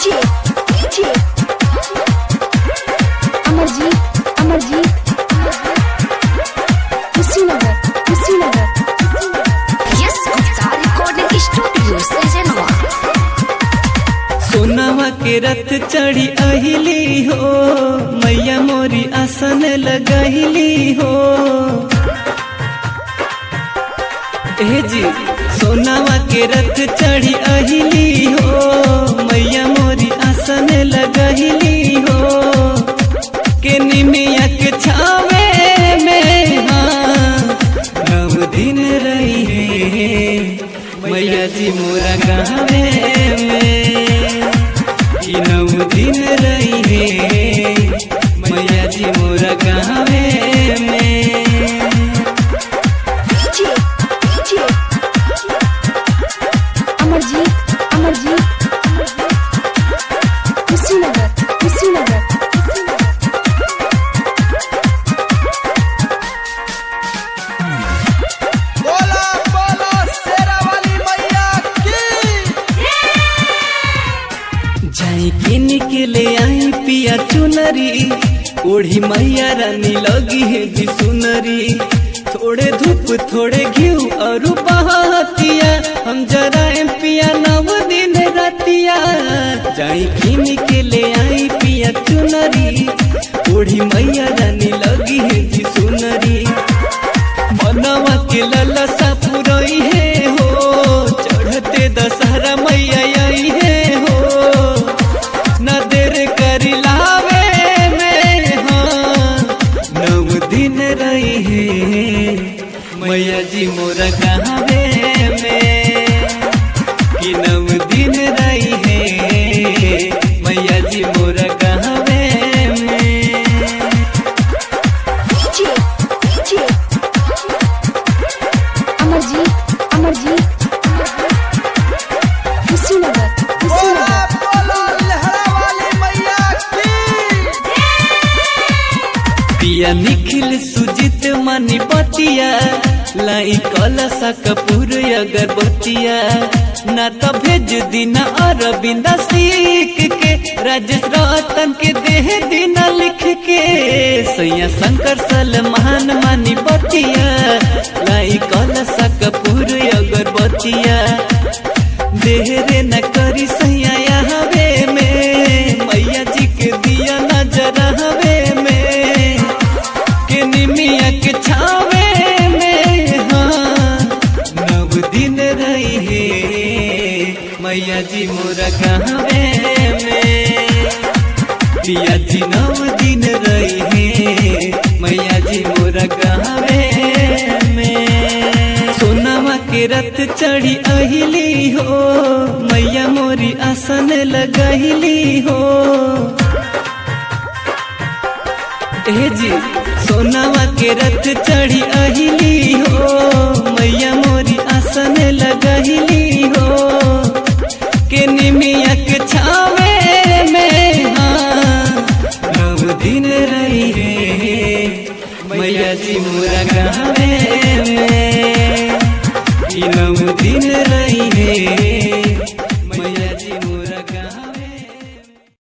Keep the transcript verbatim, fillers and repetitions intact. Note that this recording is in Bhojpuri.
डीजे डीजे अमरजीत अमरजीत कुशीनगर कुशीनगर यस गुप्ता रिकॉर्डिंग स्टूडियो सजनवा। सोनावा के रथ चढ़ी अहिली हो मैया मोरी आसन लगहिली हो। ए जी सोनावा के रथ चढ़ी अहिली हो मैया मोरी आसन लगहिली हो। के निमिया के छावे में हाँ नव दिन रही है मैया जी मोरा गावे में नव दिन रही है मैया जी मोरा गावे में। डीजे डीजे अमरजीत अमरजीत कुशीनगर कुशीनगर बोला बोला शेरा वाली मैया की। जाई किन के ले आई पिया चुनरी ओढ़ी मैया रानी लगी है जी सुनरी। थोड़े धूप थोड़े घिउ और बहतिया हम जरा पिया नव दिन रातिया। जाई किन के ले आई पिया चुनरी ओढ़ी मैया रानी लगी है जी सुनरी। मनवा के ललसा पुरई है हो चढ़ते दशहरा मैया आई है हो। न देर करी लावे में हाँ नव दिन रही है मैया जी मोरा गावे में कि नव दिन रही है मैया जी मोरा गावे में। डीजे डीजे अमरजीत अमरजीत कुशीनगर बोला कुशीनगर बोला लहरा वाली मैया की। पिया निखिल सुजित मनी पतिया लाई कलसा कपूर अगरबत्तिया। ना तो भेज दीना अरविंदा सीख के राजेश रतन के देह दीना लिख के। सैया शंकर सलमान मनी पतिया लाई कलसा कपूर अगरबत्तिया। देहरे न करी सैया हवे में मैया जी के दिया नजर हवे में। के निमिया के छावे में हाँ नव दिन रही है मैया जी मोरा गावे में। पिया जी नव दिन रही है मैया जी मोरा गावे में। सोनावा के रथ चढ़ी अहिली हो मैया मोरी आसन लगहिली हो। ए जी सोनावा के रथ चढ़ी अहिली हो मैया मोरी आसन लगहिली हो। के निमिया के छा